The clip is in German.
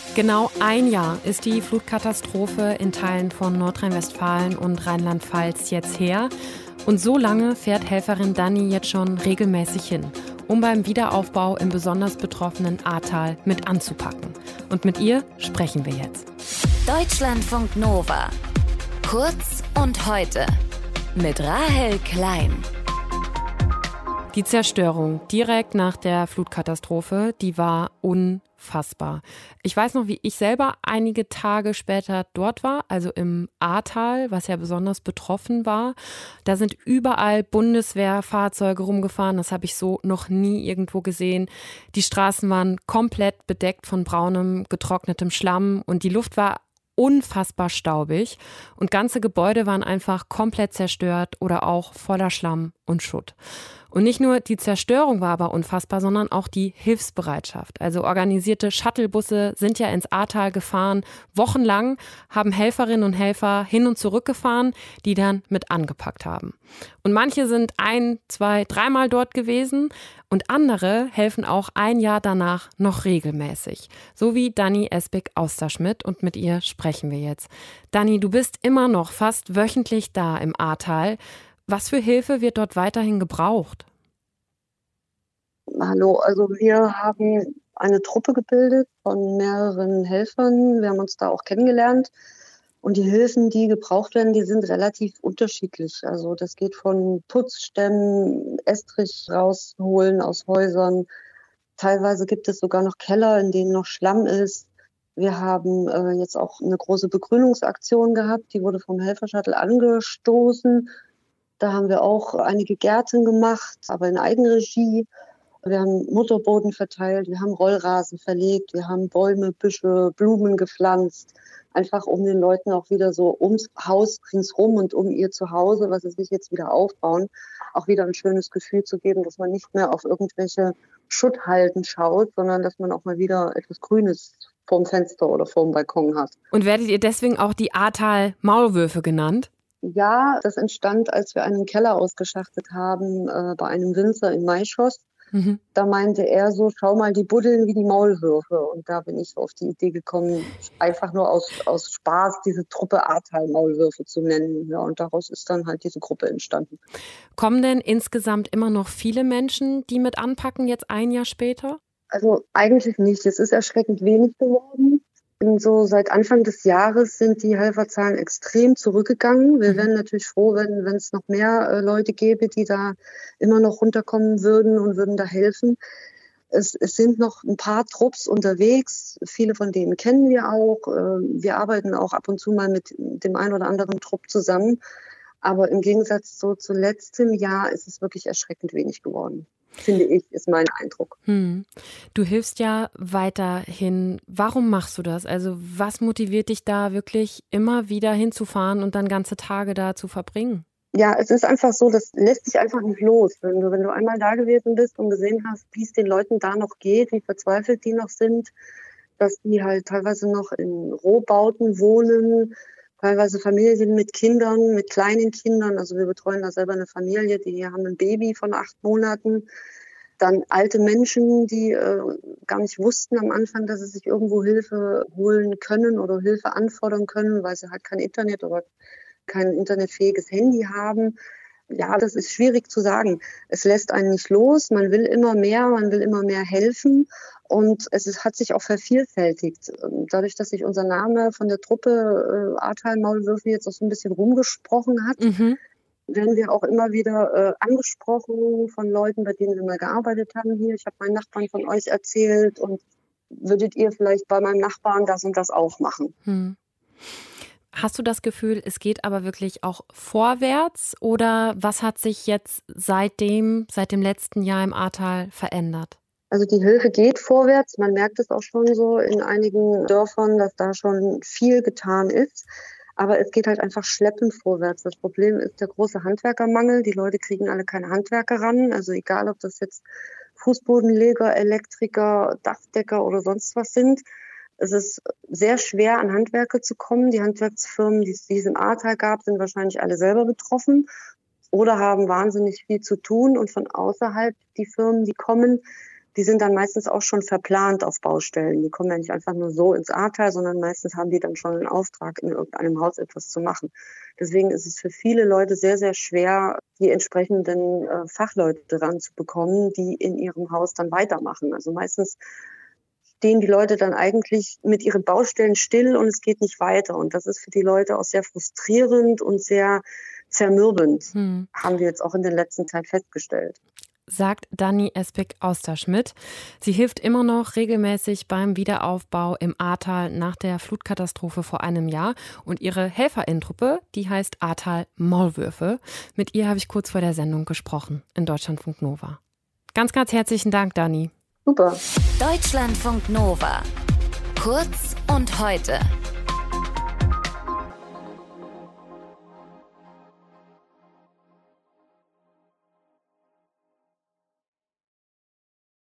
Genau ein Jahr ist die Flutkatastrophe in Teilen von Nordrhein-Westfalen und Rheinland-Pfalz jetzt her. Und so lange fährt Helferin Dani jetzt schon regelmäßig hin, um beim Wiederaufbau im besonders betroffenen Ahrtal mit anzupacken. Und mit ihr sprechen wir jetzt. Deutschlandfunk Nova. Kurz und heute. Mit Rahel Klein. Die Zerstörung direkt nach der Flutkatastrophe, die war unfassbar. Ich weiß noch, wie ich selber einige Tage später dort war, also im Ahrtal, was ja besonders betroffen war. Da sind überall Bundeswehrfahrzeuge rumgefahren, das habe ich so noch nie irgendwo gesehen. Die Straßen waren komplett bedeckt von braunem, getrocknetem Schlamm und die Luft war unfassbar staubig und ganze Gebäude waren einfach komplett zerstört oder auch voller Schlamm und Schutt. Und nicht nur die Zerstörung war aber unfassbar, sondern auch die Hilfsbereitschaft. Also organisierte Shuttlebusse sind ja ins Ahrtal gefahren. Wochenlang haben Helferinnen und Helfer hin und zurück gefahren, die dann mit angepackt haben. Und manche sind 1, 2, 3-mal dort gewesen und andere helfen auch ein Jahr danach noch regelmäßig. So wie Dani Esbig-Austerschmidt und mit ihr sprechen wir jetzt. Dani, du bist immer noch fast wöchentlich da im Ahrtal. Was für Hilfe wird dort weiterhin gebraucht? Hallo, also wir haben eine Truppe gebildet von mehreren Helfern. Wir haben uns da auch kennengelernt. Und die Hilfen, die gebraucht werden, die sind relativ unterschiedlich. Also das geht von Putzstämmen, Estrich rausholen aus Häusern. Teilweise gibt es sogar noch Keller, in denen noch Schlamm ist. Wir haben jetzt auch eine große Begrünungsaktion gehabt. Die wurde vom Helfershuttle angestoßen. Da haben wir auch einige Gärten gemacht, aber in Eigenregie. Wir haben Mutterboden verteilt, wir haben Rollrasen verlegt, wir haben Bäume, Büsche, Blumen gepflanzt. Einfach um den Leuten auch wieder so ums Haus ringsrum und um ihr Zuhause, was sie sich jetzt wieder aufbauen, auch wieder ein schönes Gefühl zu geben, dass man nicht mehr auf irgendwelche Schutthalden schaut, sondern dass man auch mal wieder etwas Grünes vorm Fenster oder vorm Balkon hat. Und werdet ihr deswegen auch die Ahrtal-Maulwürfe genannt? Ja, das entstand, als wir einen Keller ausgeschachtet haben bei einem Winzer in Maischoss. Mhm. Da meinte er so, schau mal, die buddeln wie die Maulwürfe. Und da bin ich so auf die Idee gekommen, einfach nur aus Spaß diese Truppe Ahrtal-Maulwürfe zu nennen. Ja, und daraus ist dann halt diese Gruppe entstanden. Kommen denn insgesamt immer noch viele Menschen, die mit anpacken, jetzt ein Jahr später? Also eigentlich nicht. Es ist erschreckend wenig geworden. Und so seit Anfang des Jahres sind die Helferzahlen extrem zurückgegangen. Wir wären natürlich froh, wenn es noch mehr Leute gäbe, die da immer noch runterkommen würden und würden da helfen. Es sind noch ein paar Trupps unterwegs. Viele von denen kennen wir auch. Wir arbeiten auch ab und zu mal mit dem einen oder anderen Trupp zusammen. Aber im Gegensatz zu letztem Jahr ist es wirklich erschreckend wenig geworden. Finde ich, ist mein Eindruck. Du hilfst ja weiterhin. Warum machst du das? Also was motiviert dich da wirklich immer wieder hinzufahren und dann ganze Tage da zu verbringen? Ja, es ist einfach so, das lässt sich einfach nicht los. Wenn du einmal da gewesen bist und gesehen hast, wie es den Leuten da noch geht, wie verzweifelt die noch sind, dass die halt teilweise noch in Rohbauten wohnen, teilweise Familien mit Kindern, mit kleinen Kindern. Also wir betreuen da selber eine Familie, die haben ein Baby von 8 Monaten. Dann alte Menschen, die gar nicht wussten am Anfang, dass sie sich irgendwo Hilfe holen können oder Hilfe anfordern können, weil sie halt kein Internet oder kein internetfähiges Handy haben. Ja, das ist schwierig zu sagen. Es lässt einen nicht los. Man will immer mehr helfen. Und hat sich auch vervielfältigt. Dadurch, dass sich unser Name von der Truppe Ahrtal-Maulwürfe jetzt auch so ein bisschen rumgesprochen hat, werden wir auch immer wieder angesprochen von Leuten, bei denen wir mal gearbeitet haben hier. Ich habe meinen Nachbarn von euch erzählt und würdet ihr vielleicht bei meinem Nachbarn das und das auch machen? Hast du das Gefühl, es geht aber wirklich auch vorwärts oder was hat sich jetzt seit dem letzten Jahr im Ahrtal verändert? Also die Hilfe geht vorwärts. Man merkt es auch schon so in einigen Dörfern, dass da schon viel getan ist. Aber es geht halt einfach schleppend vorwärts. Das Problem ist der große Handwerkermangel. Die Leute kriegen alle keine Handwerker ran. Also egal, ob das jetzt Fußbodenleger, Elektriker, Dachdecker oder sonst was sind. Es ist sehr schwer, an Handwerker zu kommen. Die Handwerksfirmen, die es im Ahrtal gab, sind wahrscheinlich alle selber betroffen oder haben wahnsinnig viel zu tun. Und von außerhalb, die Firmen, die kommen, die sind dann meistens auch schon verplant auf Baustellen. Die kommen ja nicht einfach nur so ins Ahrtal, sondern meistens haben die dann schon einen Auftrag, in irgendeinem Haus etwas zu machen. Deswegen ist es für viele Leute sehr, sehr schwer, die entsprechenden Fachleute ranzubekommen, die in ihrem Haus dann weitermachen. Also meistens stehen die Leute dann eigentlich mit ihren Baustellen still und es geht nicht weiter. Und das ist für die Leute auch sehr frustrierend und sehr zermürbend, haben wir jetzt auch in der letzten Zeit festgestellt. Sagt Dani Espik-Austerschmidt. Sie hilft immer noch regelmäßig beim Wiederaufbau im Ahrtal nach der Flutkatastrophe vor einem Jahr. Und ihre Helferinnentruppe, die heißt Ahrtal Maulwürfe. Mit ihr habe ich kurz vor der Sendung gesprochen in Deutschlandfunk Nova. Ganz, ganz herzlichen Dank, Dani. Super. Deutschlandfunk Nova. Kurz und heute.